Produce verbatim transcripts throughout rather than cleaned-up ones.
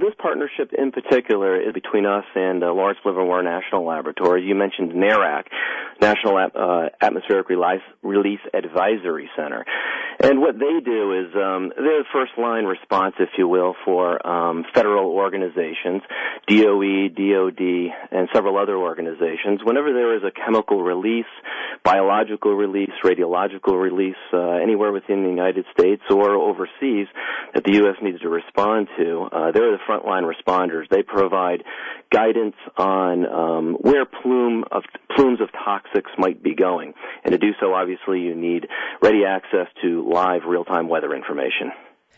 this partnership in particular is between us and uh, Lawrence Livermore National Laboratory. You mentioned NARAC, National At- uh, Atmospheric Release, Release Advisory Center. And what they do is um, they're the first-line response, if you will, for um, federal organizations, D O E, D O D, and several other organizations. Whenever there is a chemical release, biological release, radiological release, uh, anywhere within the United States or overseas that the U S needs to respond to, uh, they're the frontline responders. They provide guidance on um, where plume of, plumes of toxics might be going. And to do so, obviously, you need ready access to live real-time weather information.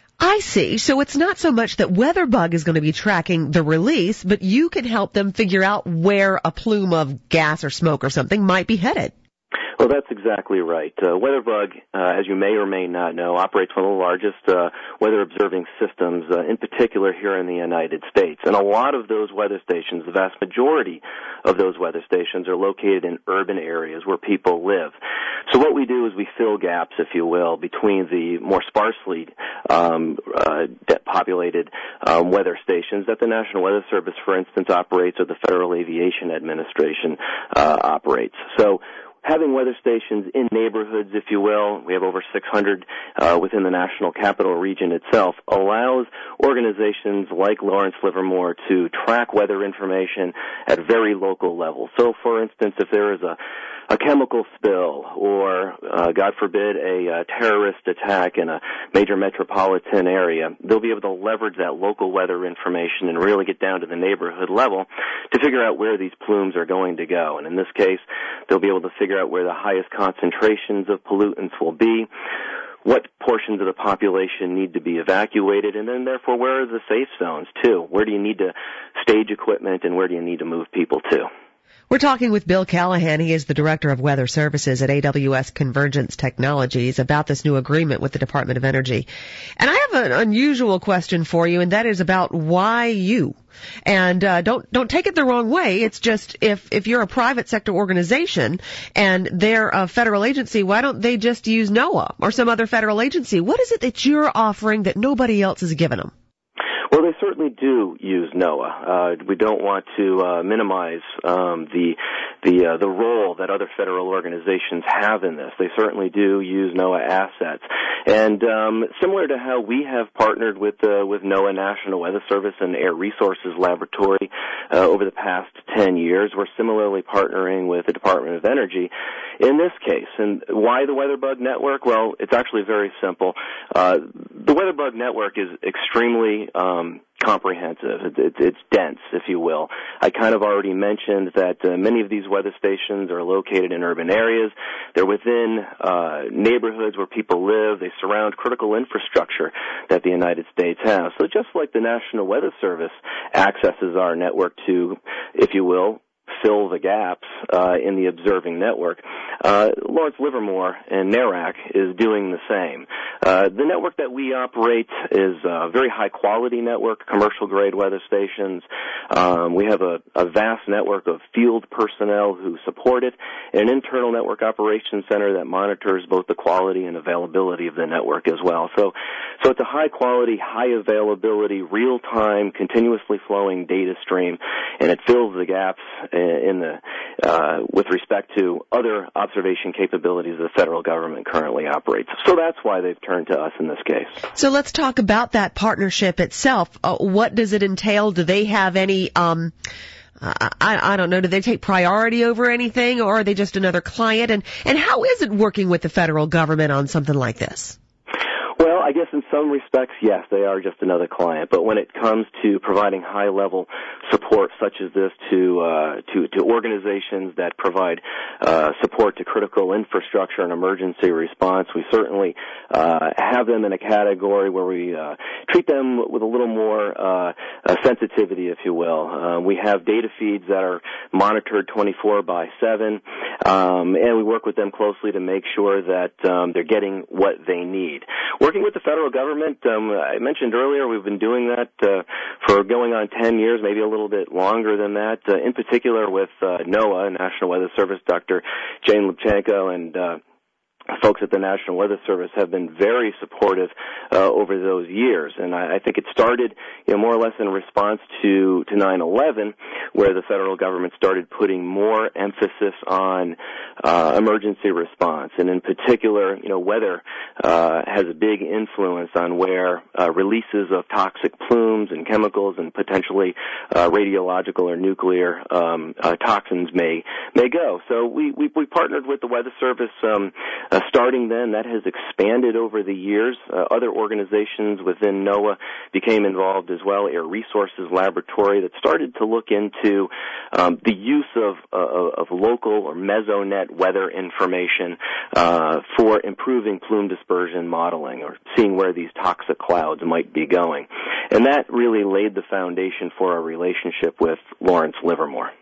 I see. So it's not so much that WeatherBug is going to be tracking the release, but you can help them figure out where a plume of gas or smoke or something might be headed. Well, that's exactly right. Uh, WeatherBug, uh, as you may or may not know, operates one of the largest uh, weather-observing systems, uh, in particular here in the United States. And a lot of those weather stations, the vast majority of those weather stations, are located in urban areas where people live. So what we do is we fill gaps, if you will, between the more sparsely um, uh, populated um, weather stations that the National Weather Service, for instance, operates, or the Federal Aviation Administration uh, operates. So having weather stations in neighborhoods, if you will, we have over six hundred uh, within the National Capital Region itself, allows organizations like Lawrence Livermore to track weather information at very local levels. So, for instance, if there is a a chemical spill or, uh, God forbid, a uh, terrorist attack in a major metropolitan area, they'll be able to leverage that local weather information and really get down to the neighborhood level to figure out where these plumes are going to go. And in this case, they'll be able to figure out where the highest concentrations of pollutants will be, what portions of the population need to be evacuated, and then, therefore, where are the safe zones, too? Where do you need to stage equipment, and where do you need to move people to? We're talking with Bill Callahan. He is the Director of Weather Services at A W S Convergence Technologies about this new agreement with the Department of Energy. And I have an unusual question for you, and that is about why you. And uh, don't don't take it the wrong way. It's just if if you're a private sector organization and they're a federal agency, why don't they just use NOAA or some other federal agency? What is it that you're offering that nobody else is giving them? Well, they certainly do use NOAA. Uh, we don't want to uh, minimize um, the the uh, the role that other federal organizations have in this. They certainly do use NOAA assets, and um, similar to how we have partnered with uh, with NOAA, National Weather Service, and Air Resources Laboratory uh, over the past ten years, we're similarly partnering with the Department of Energy in this case. And why the WeatherBug network? Well, it's actually very simple. Uh, the WeatherBug network is extremely um, comprehensive. It, it, it's dense, if you will. I kind of already mentioned that uh, many of these weather stations are located in urban areas. They're within uh, neighborhoods where people live. They surround critical infrastructure that the United States has. So just like the National Weather Service accesses our network to, if you will, fill the gaps uh, in the observing network, uh, Lawrence Livermore and NARAC is doing the same. Uh, the network that we operate is a very high-quality network, commercial-grade weather stations. Um, we have a, a vast network of field personnel who support it, and an internal network operations center that monitors both the quality and availability of the network as well. So, so it's a high-quality, high-availability, real-time, continuously flowing data stream, and it fills the gaps in the uh, with respect to other observation capabilities the federal government currently operates. So that's why they've turned to us in this case. So let's talk about that partnership itself. Uh, what does it entail? Do they have any, um, I, I don't know, do they take priority over anything, or are they just another client? And, and how is it working with the federal government on something like this? Well, I guess in some respects, yes, they are just another client. But when it comes to providing high-level support such as this to uh, to, to organizations that provide uh, support to critical infrastructure and emergency response, we certainly uh, have them in a category where we uh, treat them with a little more uh, uh, sensitivity, if you will. Uh, we have data feeds that are monitored twenty-four by seven, um, and we work with them closely to make sure that um, they're getting what they need. Working with the federal government, um, I mentioned earlier, we've been doing that uh, for going on ten years, maybe a little bit longer than that, uh, in particular with uh, NOAA, National Weather Service, Doctor Jane Lubchenco, and uh, folks at the National Weather Service have been very supportive uh, over those years, and I, I think it started, you know, more or less in response to to nine eleven, where the federal government started putting more emphasis on uh, emergency response, and in particular, you know, weather uh, has a big influence on where uh, releases of toxic plumes and chemicals and potentially uh, radiological or nuclear um, uh, toxins may may go. So we we, we partnered with the Weather Service. Um, uh, starting then, that has expanded over the years. Uh, other organizations within NOAA became involved as well. Air Resources Laboratory that started to look into um, the use of, uh, of local or mesonet weather information uh, for improving plume dispersion modeling or seeing where these toxic clouds might be going. And that really laid the foundation for our relationship with Lawrence Livermore.